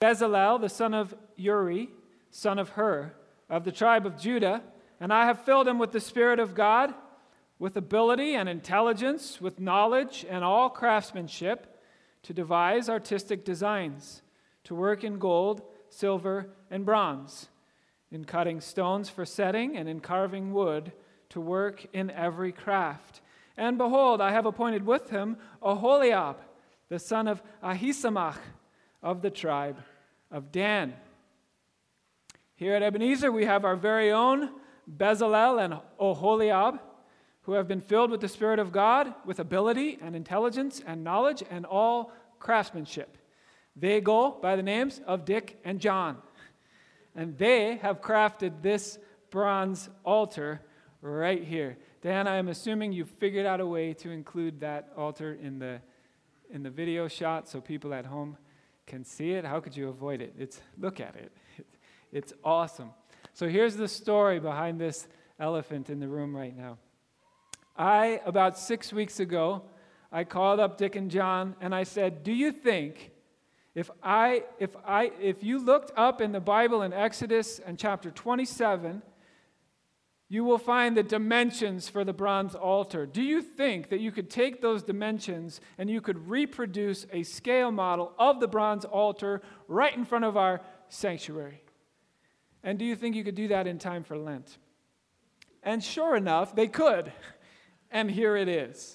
Bezalel, the son of Uri, son of Hur, of the tribe of Judah, and I have filled him with the Spirit of God, with ability and intelligence, with knowledge and all craftsmanship, to devise artistic designs, to work in gold, silver, and bronze, in cutting stones for setting, and in carving wood, to work in every craft. And behold, I have appointed with him Oholiab, the son of Ahisamach, of the tribe of Dan. Here at Ebenezer, we have our very own Bezalel and Oholiab, who have been filled with the Spirit of God, with ability and intelligence and knowledge and all craftsmanship. They go by the names of Dick and John. And they have crafted this bronze altar right here. Dan, I am assuming you figured out a way to include that altar in the video shot so people at home can see it. How could you avoid it? Look at it. It's awesome. So here's the story behind this elephant in the room right now. About 6 weeks ago, I called up Dick and John and I said, do you think if you looked up in the Bible in Exodus and chapter 27, you will find the dimensions for the bronze altar. Do you think that you could take those dimensions and you could reproduce a scale model of the bronze altar right in front of our sanctuary? And do you think you could do that in time for Lent? And sure enough, they could. And here it is.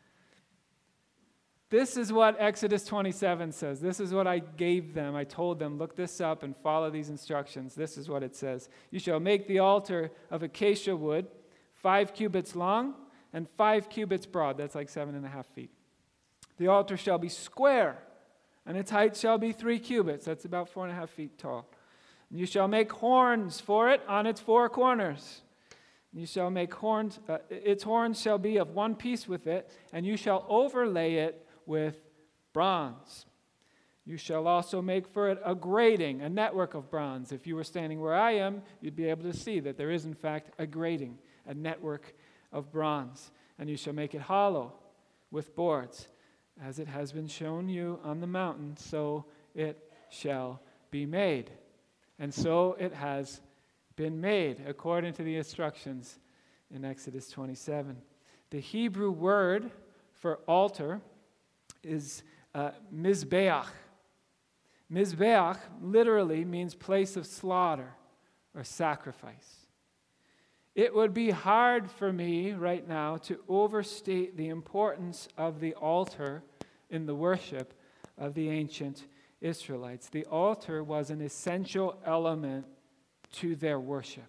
This is what Exodus 27 says. This is what I gave them. I told them, look this up and follow these instructions. This is what it says. You shall make the altar of acacia wood, 5 cubits long and 5 cubits broad. That's like 7.5 feet. The altar shall be square, and its height shall be 3 cubits. That's about 4.5 feet tall. And you shall make horns for it on its 4 corners. You shall make horns, its horns shall be of one piece with it, and you shall overlay it with bronze. You shall also make for it a grating, a network of bronze. If you were standing where I am, you'd be able to see that there is in fact a grating, a network of bronze. And you shall make it hollow with boards. As it has been shown you on the mountain, so it shall be made. And so it has been made, according to the instructions in Exodus 27. The Hebrew word for altar is Mizbeach. Mizbeach literally means place of slaughter or sacrifice. It would be hard for me right now to overstate the importance of the altar in the worship of the ancient Israelites. The altar was an essential element to their worship.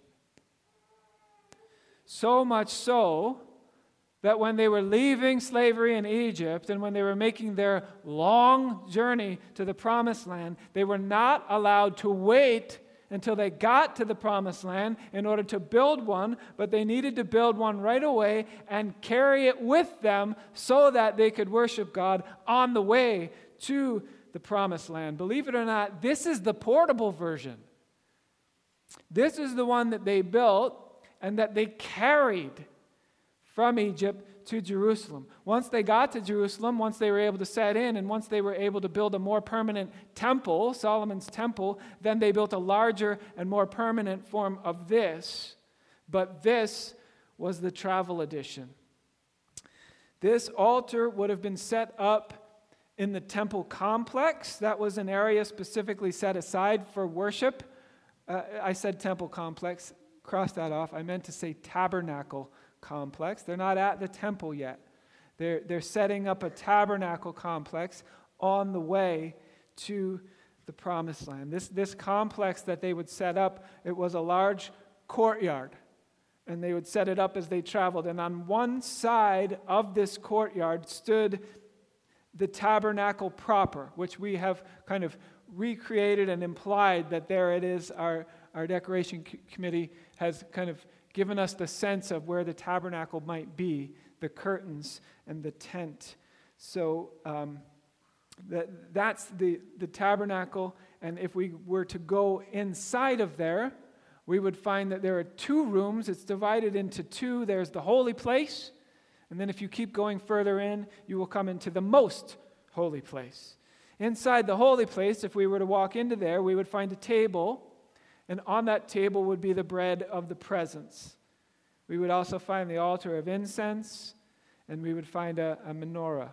So much so that when they were leaving slavery in Egypt and when they were making their long journey to the Promised Land, they were not allowed to wait until they got to the Promised Land in order to build one, but they needed to build one right away and carry it with them so that they could worship God on the way to the Promised Land. Believe it or not, this is the portable version. This is the one that they built and that they carried from Egypt to Jerusalem. Once they got to Jerusalem, once they were able to set in, and once they were able to build a more permanent temple, Solomon's temple, then they built a larger and more permanent form of this. But this was the travel edition. This altar would have been set up in the temple complex. That was an area specifically set aside for worship. I said temple complex, cross that off. I meant to say tabernacle complex. They're not at the temple yet. They're setting up a tabernacle complex on the way to the Promised Land. This complex that they would set up, it was a large courtyard, and they would set it up as they traveled. And on one side of this courtyard stood the tabernacle proper, which we have kind of recreated and implied that there it is. Our decoration committee has kind of given us the sense of where the tabernacle might be, the curtains and the tent. So that's the tabernacle. And if we were to go inside of there, we would find that there are 2 rooms. It's divided into 2. There's the holy place. And then if you keep going further in, you will come into the most holy place. Inside the holy place, if we were to walk into there, we would find a table, and on that table would be the bread of the presence. We would also find the altar of incense, and we would find a menorah.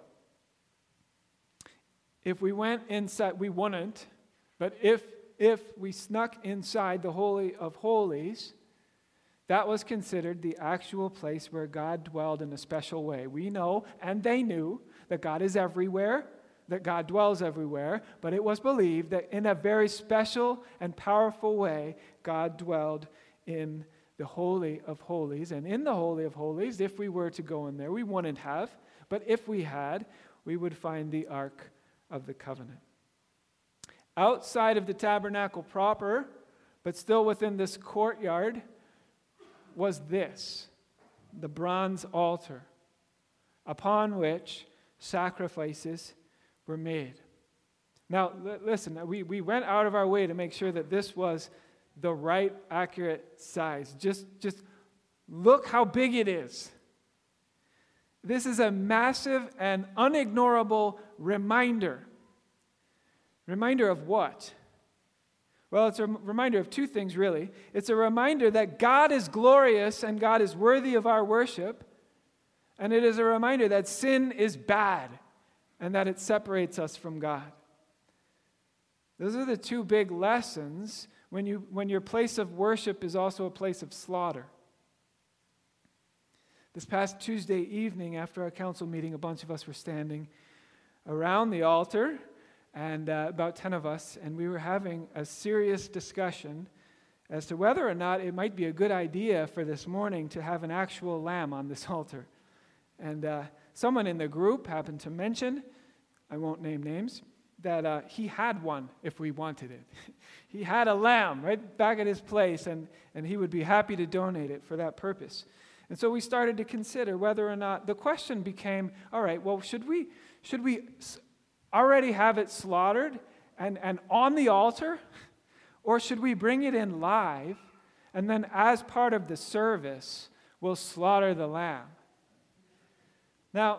If we went inside, we wouldn't, but if we snuck inside the Holy of Holies, that was considered the actual place where God dwelled in a special way. We know, and they knew, that God is everywhere, that God dwells everywhere, but it was believed that in a very special and powerful way, God dwelled in the Holy of Holies. And in the Holy of Holies, if we were to go in there, we wouldn't have, but if we had, we would find the Ark of the Covenant. Outside of the tabernacle proper, but still within this courtyard, was this, the bronze altar, upon which sacrifices were made. Now, listen, we went out of our way to make sure that this was the right, accurate size. Just look how big it is. This is a massive and unignorable reminder. Reminder of what? Well, it's a reminder of two things, really. It's a reminder that God is glorious and God is worthy of our worship. And it is a reminder that sin is bad and that it separates us from God. Those are the two big lessons when your place of worship is also a place of slaughter. This past Tuesday evening, after our council meeting, a bunch of us were standing around the altar, and about 10 of us, and we were having a serious discussion as to whether or not it might be a good idea for this morning to have an actual lamb on this altar. And someone in the group happened to mention, I won't name names, that he had one if we wanted it. He had a lamb right back at his place, and he would be happy to donate it for that purpose. And so we started to consider whether or not, the question became, all right, well, should we already have it slaughtered and on the altar? Or should we bring it in live, and then as part of the service, we'll slaughter the lamb? Now,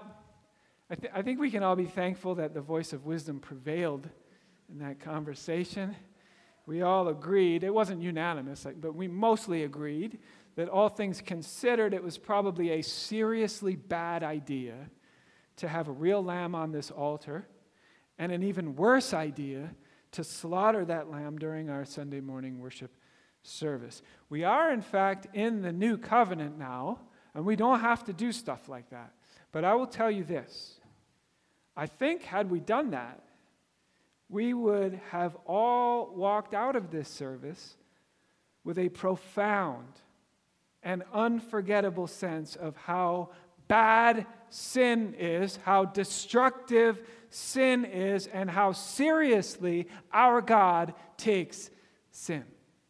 I think we can all be thankful that the voice of wisdom prevailed in that conversation. We all agreed, it wasn't unanimous, but we mostly agreed that all things considered, it was probably a seriously bad idea to have a real lamb on this altar, and an even worse idea to slaughter that lamb during our Sunday morning worship service. We are, in fact, in the new covenant now, and we don't have to do stuff like that. But I will tell you this. I think had we done that, we would have all walked out of this service with a profound and unforgettable sense of how bad sin is, how destructive sin is, and how seriously our God takes sin.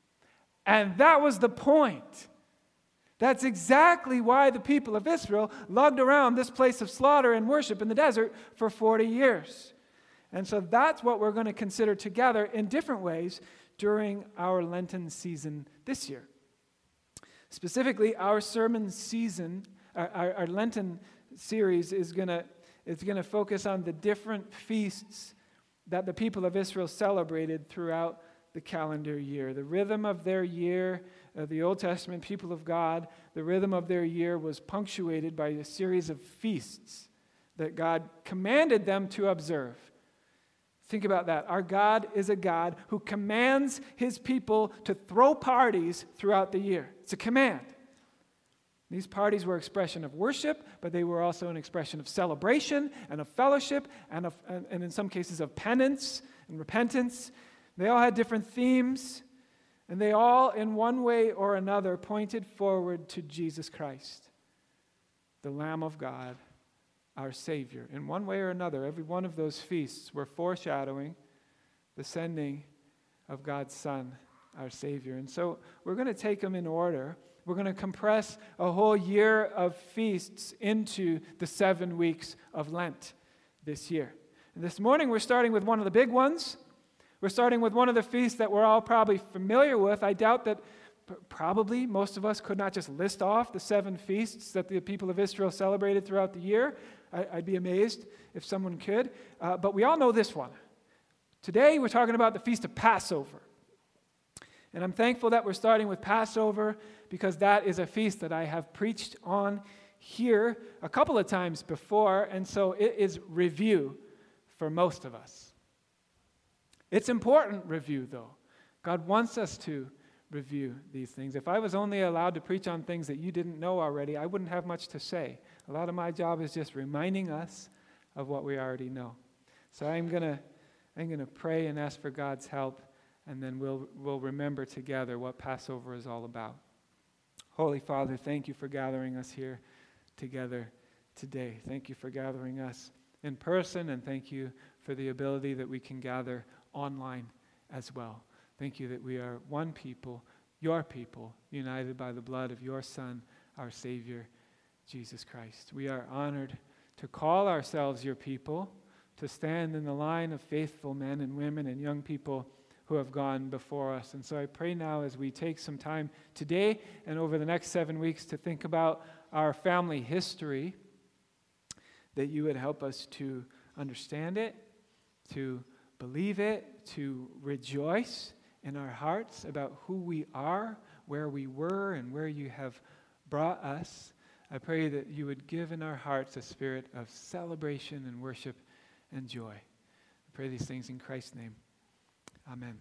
And that was the point. That's exactly why the people of Israel lugged around this place of slaughter and worship in the desert for 40 years. And so that's what we're going to consider together in different ways during our Lenten season this year. Specifically, our sermon season, our Lenten series is going to focus on the different feasts that the people of Israel celebrated throughout the calendar year. The rhythm of their year, the Old Testament people of God, the rhythm of their year was punctuated by a series of feasts that God commanded them to observe. Think about that. Our God is a God who commands his people to throw parties throughout the year. It's a command. These parties were expression of worship, but they were also an expression of celebration and of fellowship and in some cases of penance and repentance. They all had different themes, and they all, in one way or another, pointed forward to Jesus Christ, the Lamb of God, our Savior. In one way or another, every one of those feasts were foreshadowing the sending of God's Son, our Savior. And so we're going to take them in order. We're going to compress a whole year of feasts into the 7 weeks of Lent this year. And this morning we're starting with one of the big ones. We're starting with one of the feasts that we're all probably familiar with. I doubt that probably most of us could not just list off the 7 feasts that the people of Israel celebrated throughout the year. I'd be amazed if someone could. But we all know this one. Today we're talking about the Feast of Passover. And I'm thankful that we're starting with Passover because that is a feast that I have preached on here a couple of times before, and so it is review for most of us. It's important review, though. God wants us to review these things. If I was only allowed to preach on things that you didn't know already, I wouldn't have much to say. A lot of my job is just reminding us of what we already know. So I'm gonna pray and ask for God's help, and then we'll remember together what Passover is all about. Holy Father, thank you for gathering us here together today. Thank you for gathering us in person, and thank you for the ability that we can gather online as well. Thank you that we are one people, your people, united by the blood of your Son, our Savior, Jesus Christ. We are honored to call ourselves your people, to stand in the line of faithful men and women and young people who have gone before us. And so I pray now as we take some time today and over the next 7 weeks to think about our family history, that you would help us to understand it, to believe it, to rejoice in our hearts about who we are, where we were, and where you have brought us. I pray that you would give in our hearts a spirit of celebration and worship and joy. I pray these things in Christ's name. Amen.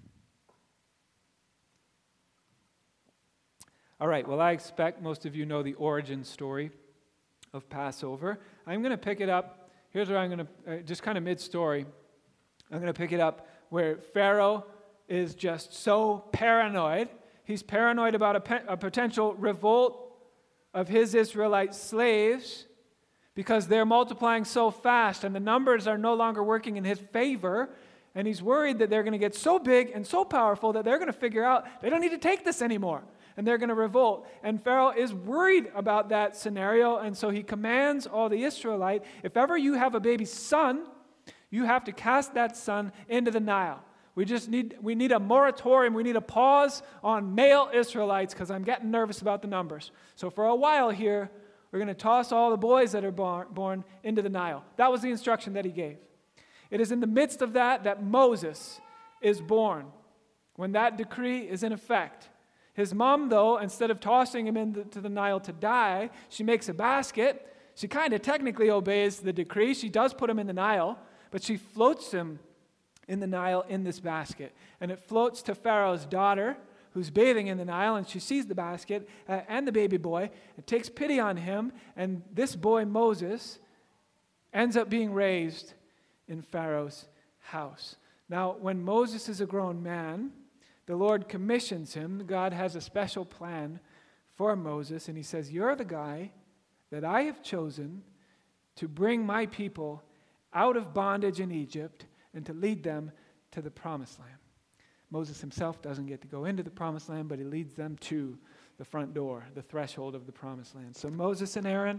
All right, well, I expect most of you know the origin story of Passover. I'm going to pick it up. Here's where I'm going to, just kind of mid-story, I'm going to pick it up where Pharaoh is just so paranoid. He's paranoid about a potential revolt of his Israelite slaves because they're multiplying so fast and the numbers are no longer working in his favor. And he's worried that they're going to get so big and so powerful that they're going to figure out they don't need to take this anymore. And they're going to revolt. And Pharaoh is worried about that scenario. And so he commands all the Israelites, if ever you have a baby son, you have to cast that son into the Nile. We need a moratorium. We need a pause on male Israelites because I'm getting nervous about the numbers. So for a while here, we're going to toss all the boys that are born into the Nile. That was the instruction that he gave. It is in the midst of that Moses is born, when that decree is in effect. His mom, though, instead of tossing him into the Nile to die, she makes a basket. She kind of technically obeys the decree. She does put him in the Nile, but she floats him in the Nile in this basket. And it floats to Pharaoh's daughter, who's bathing in the Nile, and she sees the basket and the baby boy, and takes pity on him, and this boy, Moses, ends up being raised in Pharaoh's house. Now, when Moses is a grown man, the Lord commissions him. God has a special plan for Moses, and he says, you're the guy that I have chosen to bring my people out of bondage in Egypt and to lead them to the promised land. Moses himself doesn't get to go into the promised land, but he leads them to the front door, the threshold of the promised land. So Moses and Aaron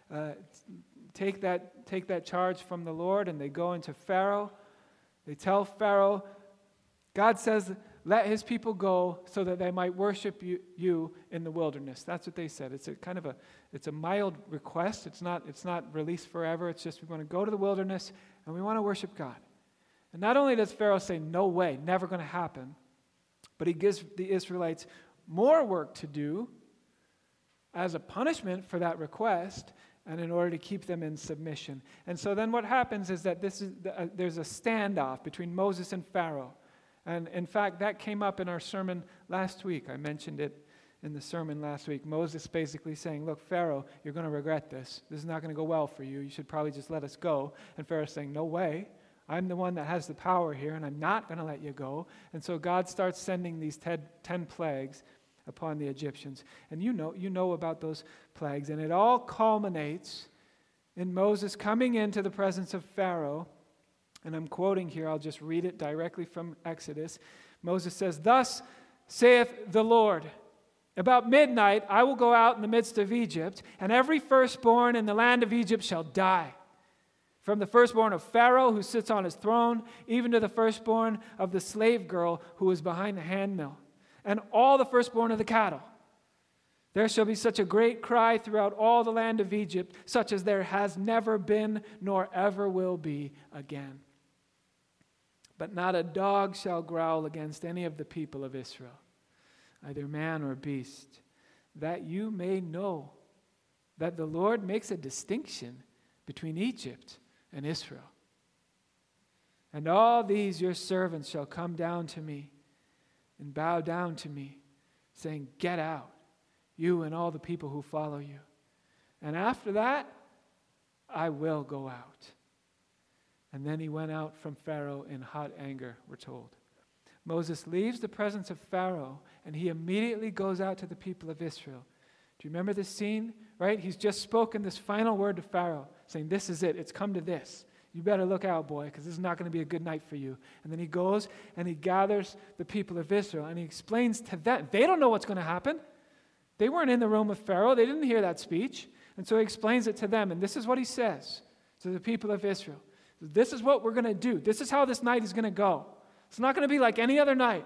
take that charge from the Lord, and they go into Pharaoh. They tell Pharaoh, God says, let his people go so that they might worship you in the wilderness. That's what they said. It's a mild request. It's not released forever. It's just we want to go to the wilderness and we want to worship God. And not only does Pharaoh say, no way, never going to happen, but he gives the Israelites more work to do as a punishment for that request and in order to keep them in submission. And so then what happens is that there's a standoff between Moses and Pharaoh. And in fact, that came up in our sermon last week. I mentioned it in the sermon last week. Moses basically saying, look, Pharaoh, you're going to regret this. This is not going to go well for you. You should probably just let us go. And Pharaoh's saying, no way. I'm the one that has the power here, and I'm not going to let you go. And so God starts sending these 10 plagues upon the Egyptians. And you know about those plagues. And it all culminates in Moses coming into the presence of Pharaoh. And I'm quoting here, I'll just read it directly from Exodus. Moses says, thus saith the Lord, about midnight I will go out in the midst of Egypt, and every firstborn in the land of Egypt shall die. From the firstborn of Pharaoh, who sits on his throne, even to the firstborn of the slave girl who is behind the handmill, and all the firstborn of the cattle. There shall be such a great cry throughout all the land of Egypt, such as there has never been nor ever will be again. But not a dog shall growl against any of the people of Israel, either man or beast, that you may know that the Lord makes a distinction between Egypt and Israel. And all these your servants shall come down to me and bow down to me, saying, Get out, you and all the people who follow you. And after that, I will go out. And then he went out from Pharaoh in hot anger, we're told. Moses leaves the presence of Pharaoh, and he immediately goes out to the people of Israel. Do you remember this scene? Right? He's just spoken this final word to Pharaoh, saying, This is it. It's come to this. You better look out, boy, because this is not going to be a good night for you. And then he goes and he gathers the people of Israel, and he explains to them. They don't know what's going to happen. They weren't in the room with Pharaoh. They didn't hear that speech. And so he explains it to them, and this is what he says to the people of Israel. This is what we're going to do. This is how this night is going to go. It's not going to be like any other night.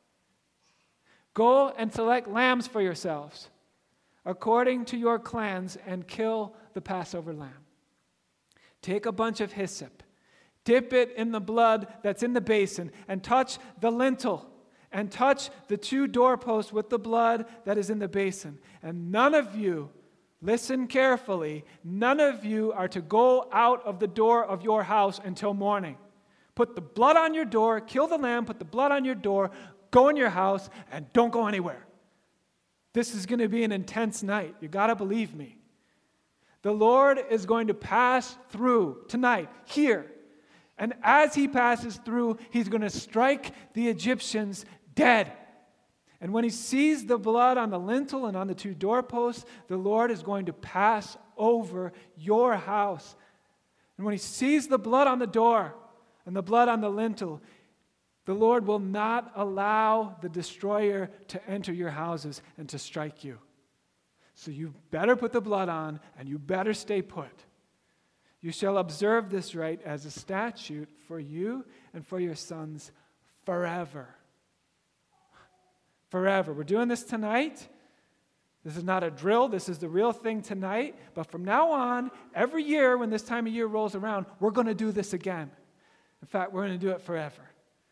Go and select lambs for yourselves, according to your clans, and kill the Passover lamb. Take a bunch of hyssop, dip it in the blood that's in the basin, and touch the lintel, and touch the 2 doorposts with the blood that is in the basin. And none of you, listen carefully, none of you are to go out of the door of your house until morning. Put the blood on your door, kill the lamb, put the blood on your door, go in your house, and don't go anywhere. This is going to be an intense night. You got to believe me. The Lord is going to pass through tonight, here. And as he passes through, he's going to strike the Egyptians dead. And when he sees the blood on the lintel and on the 2 doorposts, the Lord is going to pass over your house. And when he sees the blood on the door and the blood on the lintel, the Lord will not allow the destroyer to enter your houses and to strike you. So you better put the blood on, and you better stay put. You shall observe this rite as a statute for you and for your sons forever. Forever. We're doing this tonight. This is not a drill. This is the real thing tonight. But from now on, every year when this time of year rolls around, we're going to do this again. In fact, we're going to do it forever.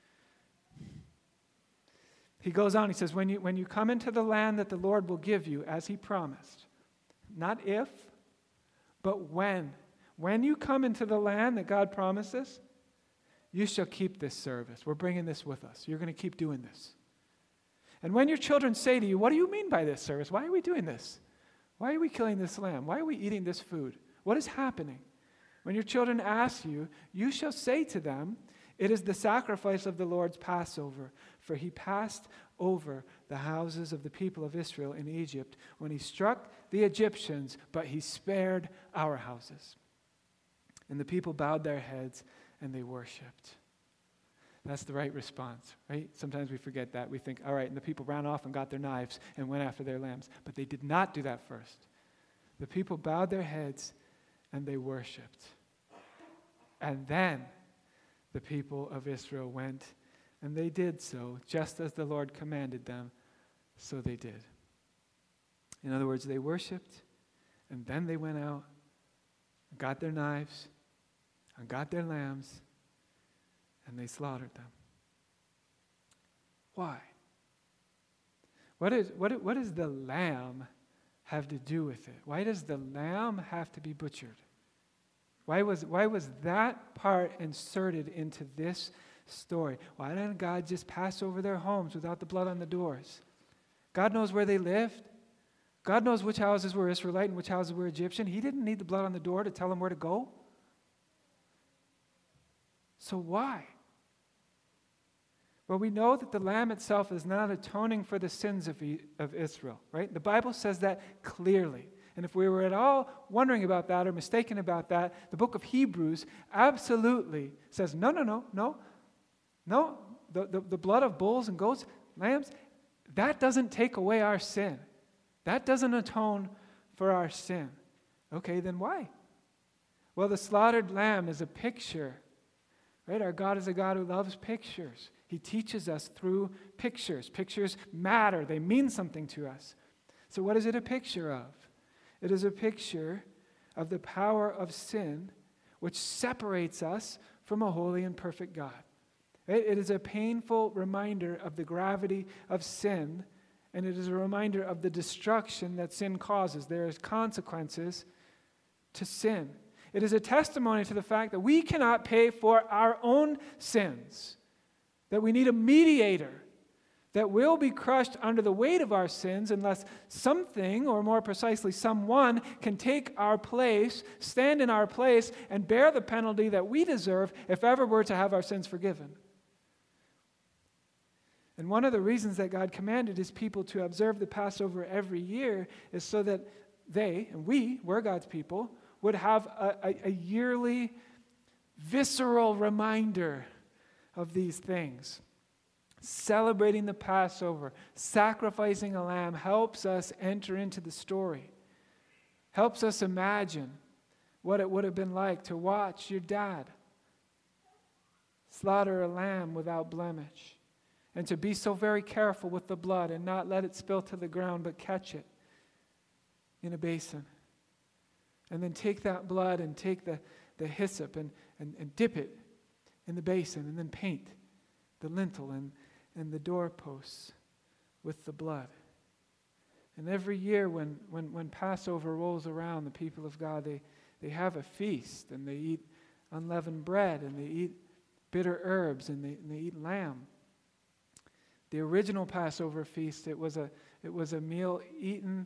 He goes on, he says, when you come into the land that the Lord will give you, as he promised, not if, but when. When you come into the land that God promises, you shall keep this service. We're bringing this with us. You're going to keep doing this. And when your children say to you, what do you mean by this service? Why are we doing this? Why are we killing this lamb? Why are we eating this food? What is happening? When your children ask you, you shall say to them, it is the sacrifice of the Lord's Passover, for he passed over the houses of the people of Israel in Egypt when he struck the Egyptians, but he spared our houses. And the people bowed their heads and they worshiped. That's the right response, right? Sometimes we forget that. We think, all right, and the people ran off and got their knives and went after their lambs. But they did not do that first. The people bowed their heads and they worshiped. And then the people of Israel went, and they did so, just as the Lord commanded them, so they did. In other words, they worshiped, and then they went out, and got their knives, and got their lambs, and they slaughtered them. Why? What does the lamb have to do with it? Why does the lamb have to be butchered? Why was that part inserted into this story? Why didn't God just pass over their homes without the blood on the doors? God knows where they lived. God knows which houses were Israelite and which houses were Egyptian. He didn't need the blood on the door to tell them where to go. So why? Well, we know that the lamb itself is not atoning for the sins of Israel, right? The Bible says that clearly. And if we were at all wondering about that or mistaken about that, the book of Hebrews absolutely says, no. The blood of bulls and goats, lambs, that doesn't take away our sin. That doesn't atone for our sin. Okay, then why? Well, the slaughtered lamb is a picture, right? Our God is a God who loves pictures. He teaches us through pictures. Pictures matter. They mean something to us. So what is it a picture of? It is a picture of the power of sin, which separates us from a holy and perfect God. It is a painful reminder of the gravity of sin, and it is a reminder of the destruction that sin causes. There is consequences to sin. It is a testimony to the fact that we cannot pay for our own sins, that we need a mediator that will be crushed under the weight of our sins unless something, or more precisely someone, can take our place, stand in our place, and bear the penalty that we deserve if ever we're to have our sins forgiven. And one of the reasons that God commanded his people to observe the Passover every year is so that they, and we're God's people, would have a yearly, visceral reminder of these things. Celebrating the Passover, sacrificing a lamb helps us enter into the story, helps us imagine what it would have been like to watch your dad slaughter a lamb without blemish, and to be so very careful with the blood and not let it spill to the ground, but catch it in a basin. And then take that blood and take the hyssop and dip it in the basin, and then paint the lintel and the doorposts with the blood. And every year when Passover rolls around, the people of God, they have a feast, and they eat unleavened bread, and they eat bitter herbs, and they eat lamb. The original Passover feast, it was a meal eaten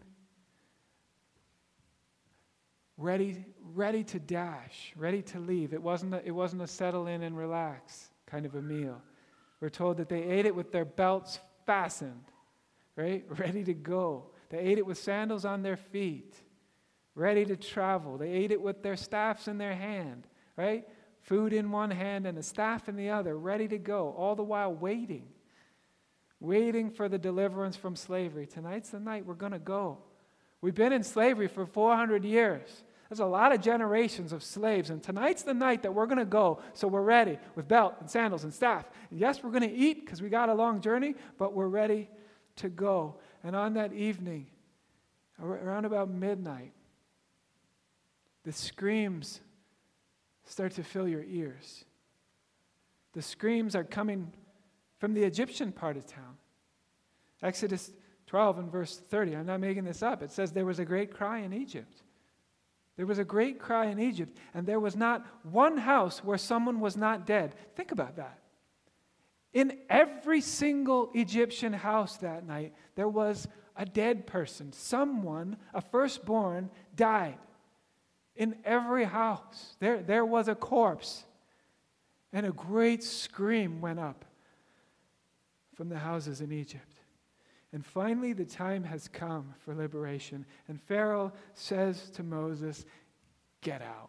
ready to dash, ready to leave. It wasn't a settle in and relax kind of a meal. We're told that they ate it with their belts fastened, right? Ready to go. They ate it with sandals on their feet, ready to travel. They ate it with their staffs in their hand, right? Food in one hand and a staff in the other, ready to go, all the while waiting for the deliverance from slavery. Tonight's the night we're going to go. We've been in slavery for 400 years. There's a lot of generations of slaves, and tonight's the night that we're going to go, so we're ready with belt and sandals and staff. And yes, we're going to eat because we got a long journey, but we're ready to go. And on that evening, around about midnight, the screams start to fill your ears. The screams are coming from the Egyptian part of town. Exodus 12 and verse 30, I'm not making this up. It says there was a great cry in Egypt. There was a great cry in Egypt, and there was not one house where someone was not dead. Think about that. In every single Egyptian house that night, there was a dead person. Someone, a firstborn, died. In every house, there was a corpse. And a great scream went up from the houses in Egypt. And finally, the time has come for liberation. And Pharaoh says to Moses, get out.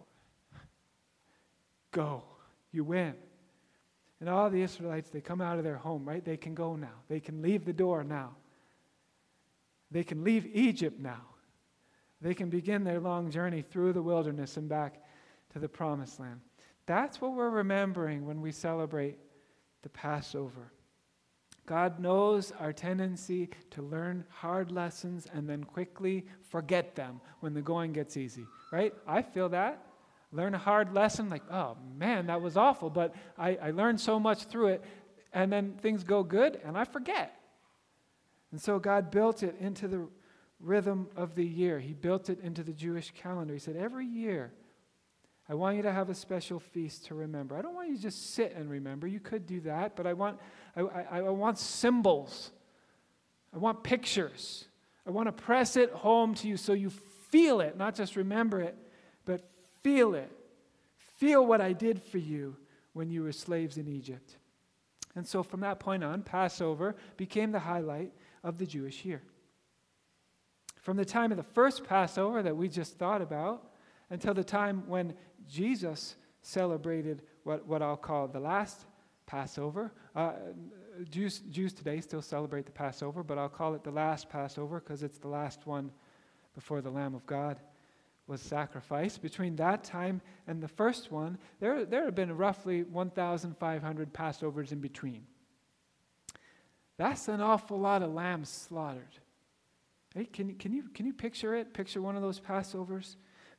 Go. You win. And all the Israelites, they come out of their home, right? They can go now. They can leave the door now. They can leave Egypt now. They can begin their long journey through the wilderness and back to the promised land. That's what we're remembering when we celebrate the Passover. God knows our tendency to learn hard lessons and then quickly forget them when the going gets easy, right? I feel that. Learn a hard lesson, like, oh man, that was awful, but I learned so much through it, and then things go good, and I forget. And so God built it into the rhythm of the year. He built it into the Jewish calendar. He said, every year, I want you to have a special feast to remember. I don't want you to just sit and remember. You could do that, but I want symbols. I want pictures. I want to press it home to you so you feel it, not just remember it, but feel it. Feel what I did for you when you were slaves in Egypt. And so from that point on, Passover became the highlight of the Jewish year. From the time of the first Passover that we just thought about until the time when Jesus celebrated what I'll call the last Passover. Jews today still celebrate the Passover, but I'll call it the last Passover because it's the last one before the Lamb of God was sacrificed. Between that time and the first one, there have been roughly 1,500 Passovers in between. That's an awful lot of lambs slaughtered. Hey, can you picture it? Picture one of those Passovers?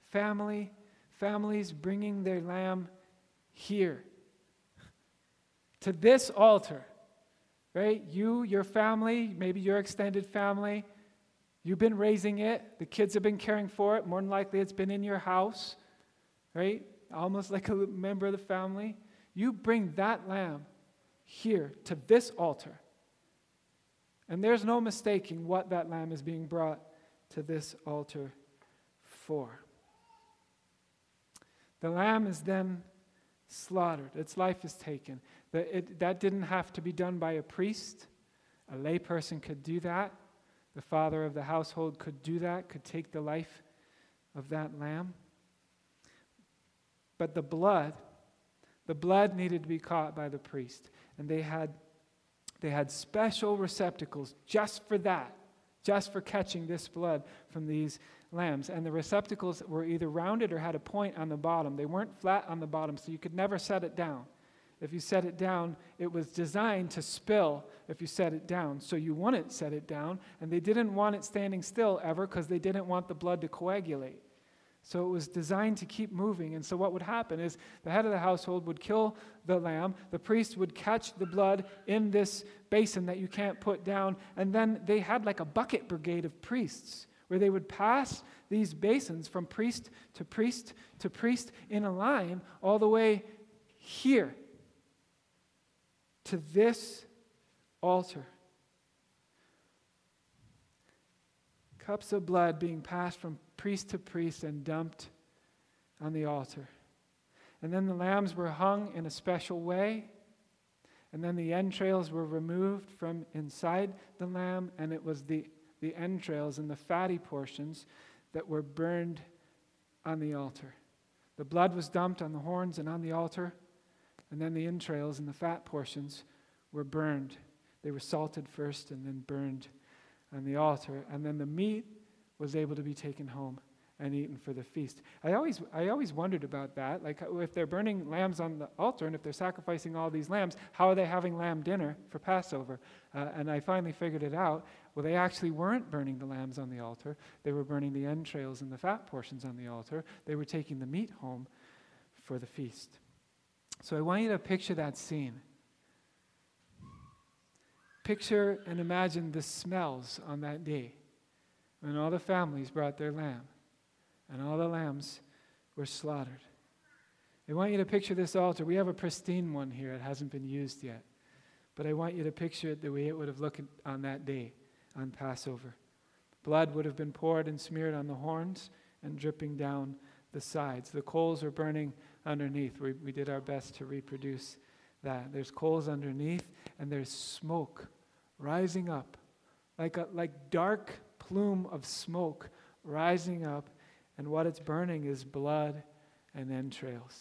Families bringing their lamb here. to this altar, right? You, your family, maybe your extended family, you've been raising it. The kids have been caring for it. More than likely, it's been in your house, right? Almost like a member of the family. You bring that lamb here to this altar. And there's no mistaking what that lamb is being brought to this altar for. The lamb is then slaughtered. Its life is taken. That didn't have to be done by a priest. A layperson could do that. The father of the household could do that, could take the life of that lamb. But the blood needed to be caught by the priest. And they had special receptacles just for that, just for catching this blood from these lambs. And the receptacles were either rounded or had a point on the bottom. They weren't flat on the bottom, so you could never set it down. If you set it down, it was designed to spill if you set it down. So you wouldn't set it down, and they didn't want it standing still ever because they didn't want the blood to coagulate. So it was designed to keep moving. And so what would happen is the head of the household would kill the lamb. The priest would catch the blood in this basin that you can't put down. And then they had like a bucket brigade of priests where they would pass these basins from priest to priest to priest in a line all the way here to this altar. Cups of blood being passed from priest to priest and dumped on the altar. And then the lambs were hung in a special way. And then the entrails were removed from inside the lamb, and it was the entrails and the fatty portions that were burned on the altar. The blood was dumped on the horns and on the altar, and then the entrails and the fat portions were burned. They were salted first and then burned on the altar, and then the meat was able to be taken home and eaten for the feast. I always wondered about that. Like, if they're burning lambs on the altar and if they're sacrificing all these lambs, how are they having lamb dinner for Passover? And I finally figured it out. Well, they actually weren't burning the lambs on the altar. They were burning the entrails and the fat portions on the altar. They were taking the meat home for the feast. So I want you to picture that scene. Picture and imagine the smells on that day when all the families brought their lamb and all the lambs were slaughtered. I want you to picture this altar. We have a pristine one here. It hasn't been used yet. But I want you to picture it the way it would have looked on that day on Passover. Blood would have been poured and smeared on the horns and dripping down the sides. The coals are burning underneath. We did our best to reproduce that. There's coals underneath, and there's smoke rising up, like dark plume of smoke rising up, and what it's burning is blood and entrails.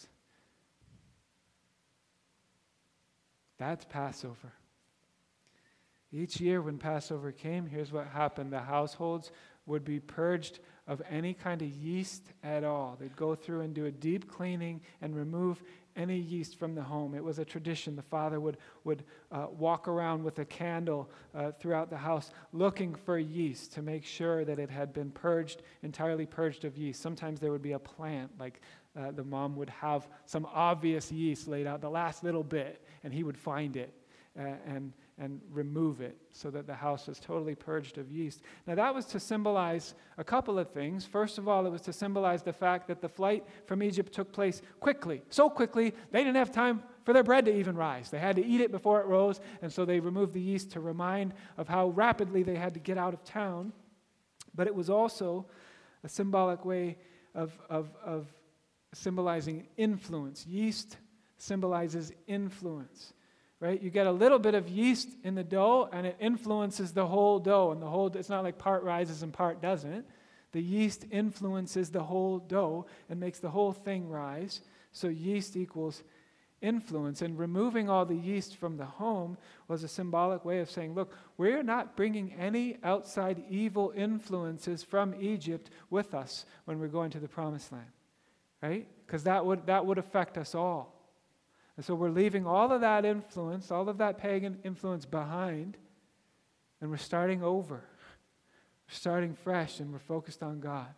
That's Passover. Each year when Passover came, here's what happened. The households would be purged of any kind of yeast at all. They'd go through and do a deep cleaning and remove any yeast from the home. It was a tradition. The father would walk around with a candle throughout the house looking for yeast to make sure that it had been purged, entirely purged of yeast. Sometimes there would be a plant, like the mom would have some obvious yeast laid out, the last little bit, and he would find it and remove it so that the house was totally purged of yeast. Now that was to symbolize a couple of things. First of all, it was to symbolize the fact that the flight from Egypt took place quickly, so quickly they didn't have time for their bread to even rise. They had to eat it before it rose, and so they removed the yeast to remind of how rapidly they had to get out of town. But it was also a symbolic way of symbolizing influence. Yeast symbolizes influence. Right? You get a little bit of yeast in the dough, and it influences the whole dough. And it's not like part rises and part doesn't. The yeast influences the whole dough and makes the whole thing rise. So yeast equals influence. And removing all the yeast from the home was a symbolic way of saying, look, we're not bringing any outside evil influences from Egypt with us when we're going to the Promised Land. Right? Because that would affect us all. And so we're leaving all of that influence, all of that pagan influence behind, and we're starting over. We're starting fresh, and we're focused on God.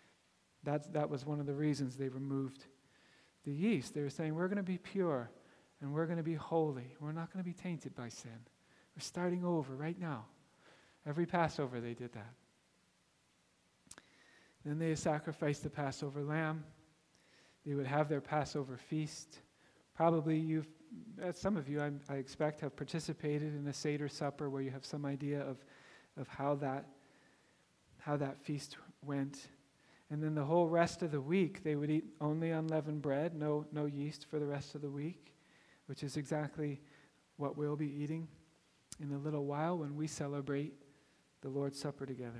That was one of the reasons they removed the yeast. They were saying, we're going to be pure, and we're going to be holy. We're not going to be tainted by sin. We're starting over right now. Every Passover they did that. Then they sacrificed the Passover lamb. They would have their Passover feast. Probably some of you, I expect, have participated in a Seder supper where you have some idea of how that feast went. And then the whole rest of the week, they would eat only unleavened bread, no yeast for the rest of the week, which is exactly what we'll be eating in a little while when we celebrate the Lord's Supper together.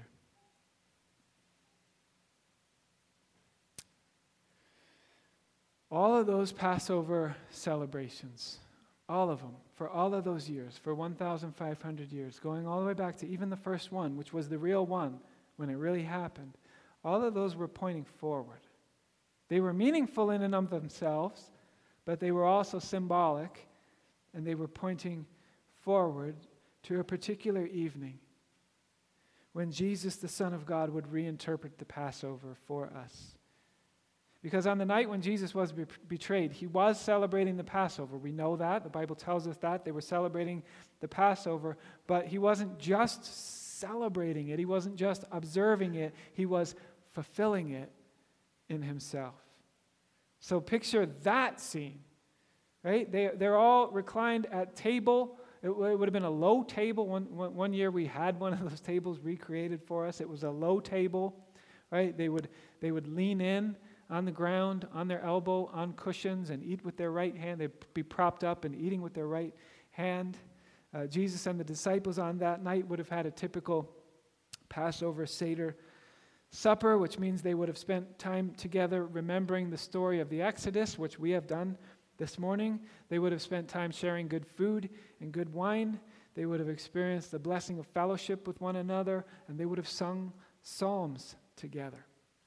All of those Passover celebrations, all of them, for all of those years, for 1,500 years, going all the way back to even the first one, which was the real one when it really happened, all of those were pointing forward. They were meaningful in and of themselves, but they were also symbolic, and they were pointing forward to a particular evening when Jesus, the Son of God, would reinterpret the Passover for us. Because on the night when Jesus was betrayed, he was celebrating the Passover. We know that. The Bible tells us that. They were celebrating the Passover, but he wasn't just celebrating it. He wasn't just observing it. He was fulfilling it in himself. So picture that scene, right? They're all reclined at table. It would have been a low table. One year we had one of those tables recreated for us. It was a low table, right? They would lean in on the ground, on their elbow, on cushions, and eat with their right hand. They'd be propped up and eating with their right hand. Jesus and the disciples on that night would have had a typical Passover Seder supper, which means they would have spent time together remembering the story of the Exodus, which we have done this morning. They would have spent time sharing good food and good wine. They would have experienced the blessing of fellowship with one another, and they would have sung psalms together.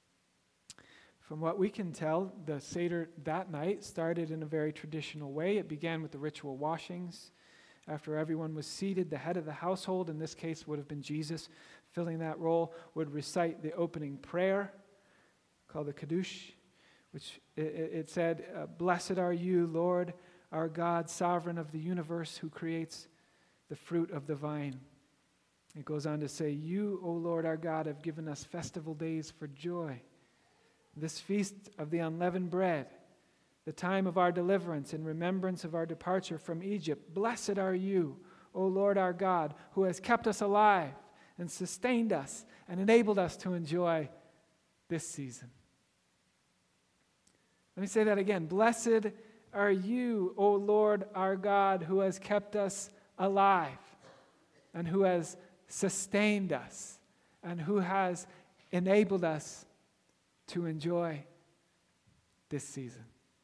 From what we can tell, the Seder that night started in a very traditional way. It began with the ritual washings. After everyone was seated, the head of the household, in this case would have been Jesus, filling that role, would recite the opening prayer called the Kiddush, which it said, "Blessed are you, Lord, our God, sovereign of the universe, who creates the fruit of the vine." It goes on to say, "You, O Lord our God, have given us festival days for joy. This feast of the unleavened bread, the time of our deliverance in remembrance of our departure from Egypt. Blessed are you, O Lord our God, who has kept us alive and sustained us and enabled us to enjoy this season." Let me say that again. Blessed are you, O Lord our God, who has kept us alive and who has sustained us and who has enabled us to enjoy this season.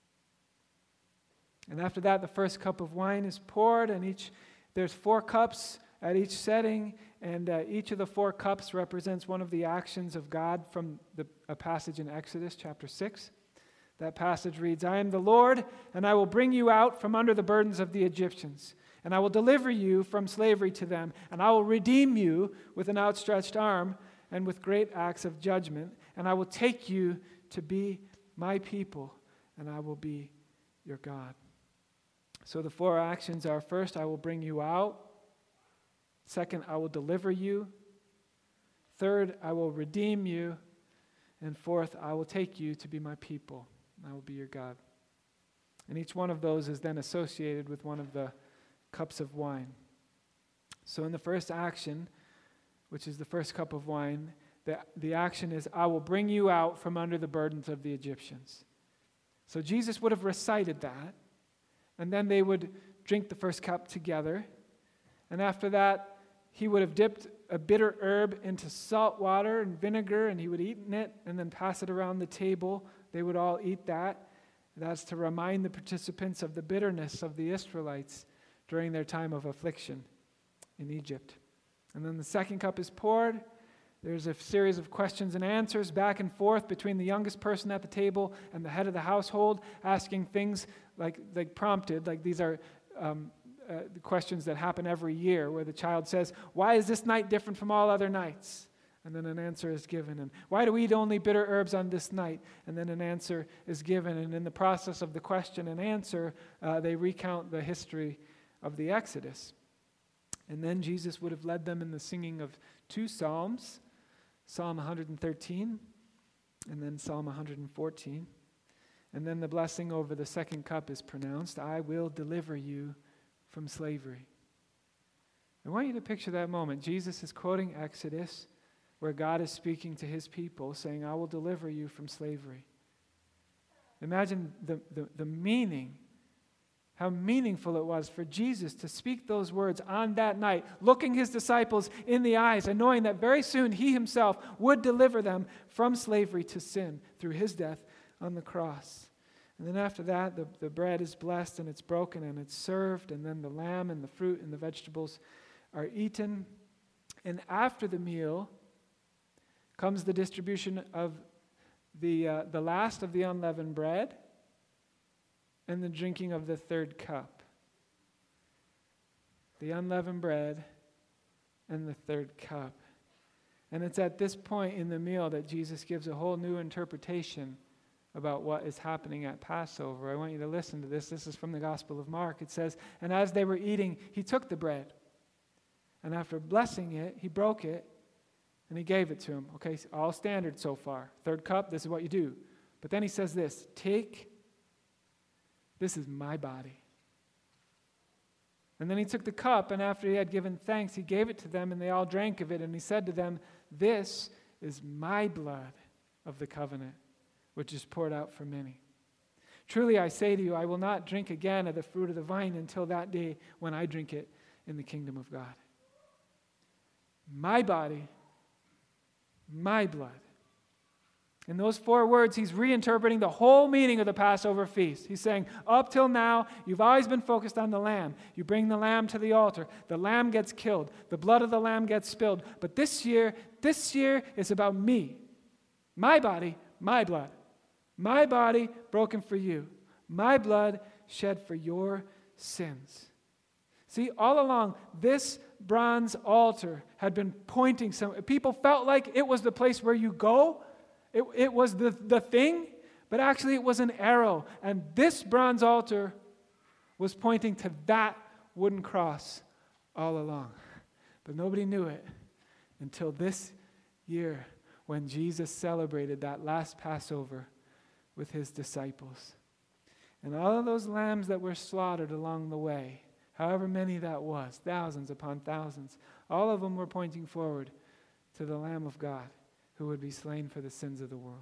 And after that, the first cup of wine is poured, and there's 4 cups at each setting, and each of the 4 cups represents one of the actions of God from a passage in Exodus chapter 6. That passage reads, "I am the Lord, and I will bring you out from under the burdens of the Egyptians, and I will deliver you from slavery to them, and I will redeem you with an outstretched arm and with great acts of judgment, and I will take you to be my people, and I will be your God." So the 4 actions are: first, I will bring you out. Second, I will deliver you. Third, I will redeem you. And fourth, I will take you to be my people. I will be your God. And each one of those is then associated with one of the cups of wine. So in the first action, which is the first cup of wine, the action is, "I will bring you out from under the burdens of the Egyptians." So Jesus would have recited that, and then they would drink the first cup together. And after that, he would have dipped a bitter herb into salt water and vinegar, and he would eat it and then pass it around the table. They would all eat that. That's to remind the participants of the bitterness of the Israelites during their time of affliction in Egypt. And then the second cup is poured. There's a series of questions and answers back and forth between the youngest person at the table and the head of the household, asking things like prompted, like these are the questions that happen every year, where the child says, "Why is this night different from all other nights?" And then an answer is given. And why do we eat only bitter herbs on this night? And then an answer is given. And in the process of the question and answer, they recount the history of the Exodus. And then Jesus would have led them in the singing of 2 psalms, Psalm 113 and then Psalm 114. And then the blessing over the second cup is pronounced, I will deliver you from slavery. I want you to picture that moment. Jesus is quoting Exodus, where God is speaking to his people, saying, I will deliver you from slavery. Imagine the meaning, how meaningful it was for Jesus to speak those words on that night, looking his disciples in the eyes and knowing that very soon he himself would deliver them from slavery to sin through his death on the cross. And then after that, the bread is blessed and it's broken and it's served, and then the lamb and the fruit and the vegetables are eaten. And after the meal comes the distribution of the last of the unleavened bread and the drinking of the third cup. The unleavened bread and the third cup. And it's at this point in the meal that Jesus gives a whole new interpretation about what is happening at Passover. I want you to listen to this. This is from the Gospel of Mark. It says, and as they were eating, he took the bread. And after blessing it, he broke it, and he gave it to him. Okay, all standard so far. Third cup, this is what you do. But then he says this, take, this is my body. And then he took the cup, and after he had given thanks, he gave it to them, and they all drank of it. And he said to them, this is my blood of the covenant, which is poured out for many. Truly I say to you, I will not drink again of the fruit of the vine until that day when I drink it in the kingdom of God. My body, my blood. In those 4 words, he's reinterpreting the whole meaning of the Passover feast. He's saying, up till now, you've always been focused on the lamb. You bring the lamb to the altar. The lamb gets killed. The blood of the lamb gets spilled. But this year is about me. My body, my blood. My body broken for you. My blood shed for your sins. See, all along, this bronze altar had been pointing people felt like it was the place where you go. It was the thing, but actually it was an arrow. And this bronze altar was pointing to that wooden cross all along. But nobody knew it until this year when Jesus celebrated that last Passover with his disciples. And all of those lambs that were slaughtered along the way, however many that was, thousands upon thousands, all of them were pointing forward to the Lamb of God who would be slain for the sins of the world.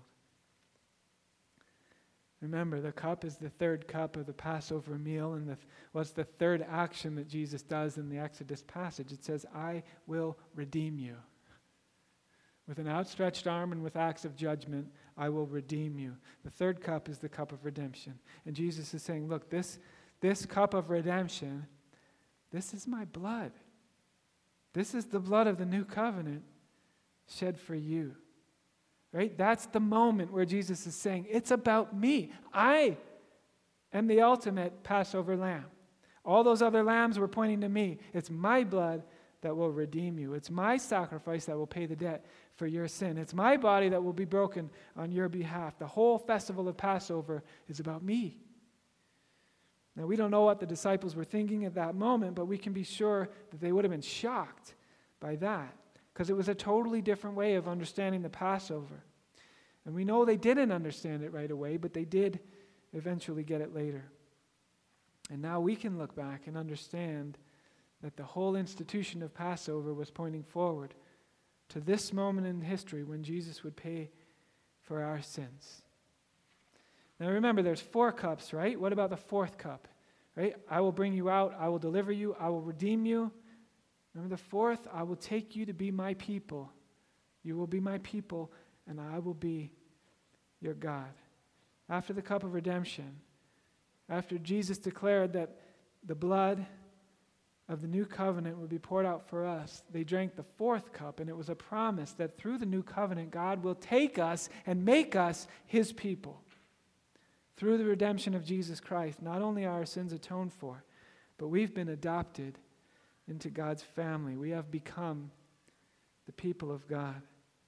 Remember, the cup is the third cup of the Passover meal, and what's the third action that Jesus does in the Exodus passage? It says, I will redeem you. With an outstretched arm and with acts of judgment, I will redeem you. The third cup is the cup of redemption. And Jesus is saying, look, this cup of redemption, this is my blood. This is the blood of the new covenant shed for you. Right? That's the moment where Jesus is saying, it's about me. I am the ultimate Passover lamb. All those other lambs were pointing to me. It's my blood that will redeem you. It's my sacrifice that will pay the debt for your sin. It's my body that will be broken on your behalf. The whole festival of Passover is about me. Now, we don't know what the disciples were thinking at that moment, but we can be sure that they would have been shocked by that, because it was a totally different way of understanding the Passover. And we know they didn't understand it right away, but they did eventually get it later. And now we can look back and understand that the whole institution of Passover was pointing forward to this moment in history when Jesus would pay for our sins. Now remember, there's 4 cups, right? What about the 4th cup? Right? I will bring you out, I will deliver you, I will redeem you. Remember the 4th, I will take you to be my people. You will be my people, and I will be your God. After the cup of redemption, after Jesus declared that the blood of the new covenant would be poured out for us, they drank the 4th cup, and it was a promise that through the new covenant, God will take us and make us his people. Through the redemption of Jesus Christ, not only are our sins atoned for, but we've been adopted into God's family. We have become the people of God.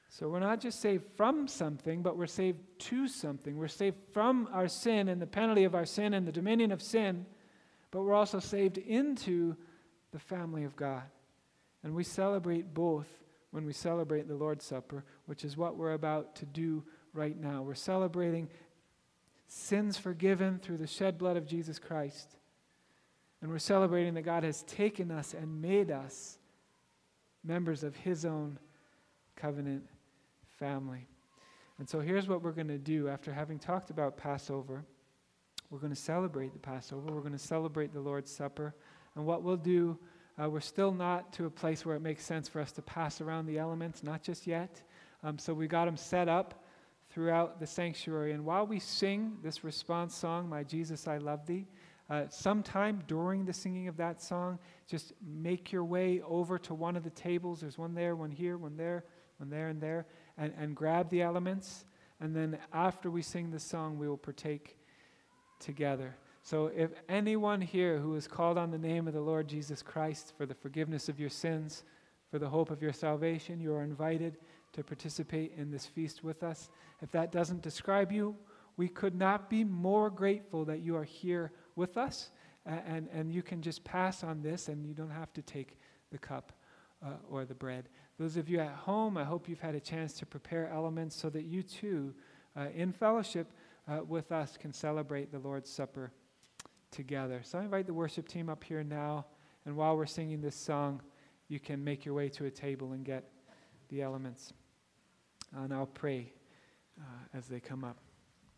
So we're not just saved from something, but we're saved to something. We're saved from our sin and the penalty of our sin and the dominion of sin, but we're also saved into the family of God. And we celebrate both when we celebrate the Lord's Supper, which is what we're about to do right now. We're celebrating sins forgiven through the shed blood of Jesus Christ. And we're celebrating that God has taken us and made us members of His own covenant family. And so here's what we're going to do after having talked about Passover. We're going to celebrate the Passover. We're going to celebrate the Lord's Supper. And what we'll do, we're still not to a place where it makes sense for us to pass around the elements, not just yet. So we got them set up throughout the sanctuary. And while we sing this response song, My Jesus, I Love Thee, sometime during the singing of that song, just make your way over to one of the tables. There's one there, one here, one there, one there, and there, and grab the elements. And then after we sing the song, we will partake together. So if anyone here who is called on the name of the Lord Jesus Christ for the forgiveness of your sins, for the hope of your salvation, you are invited to participate in this feast with us. If that doesn't describe you, we could not be more grateful that you are here with us, and you can just pass on this, and you don't have to take the cup or the bread. Those of you at home, I hope you've had a chance to prepare elements so that you too, in fellowship with us, can celebrate the Lord's Supper together. So I invite the worship team up here now, and while we're singing this song, you can make your way to a table and get the elements. And I'll pray as they come up.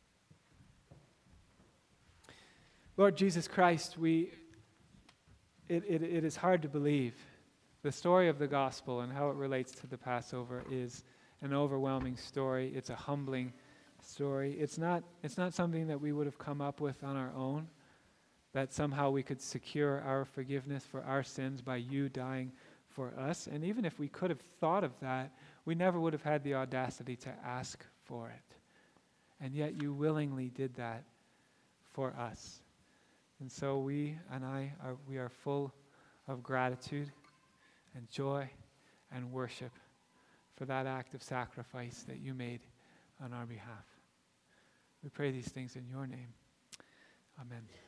Lord Jesus Christ, it is hard to believe. The story of the gospel and how it relates to the Passover is an overwhelming story. It's a humbling story. It's not something that we would have come up with on our own, that somehow we could secure our forgiveness for our sins by you dying for us. And even if we could have thought of that, we never would have had the audacity to ask for it. And yet you willingly did that for us. And so we are full of gratitude and joy and worship for that act of sacrifice that you made on our behalf. We pray these things in your name. Amen.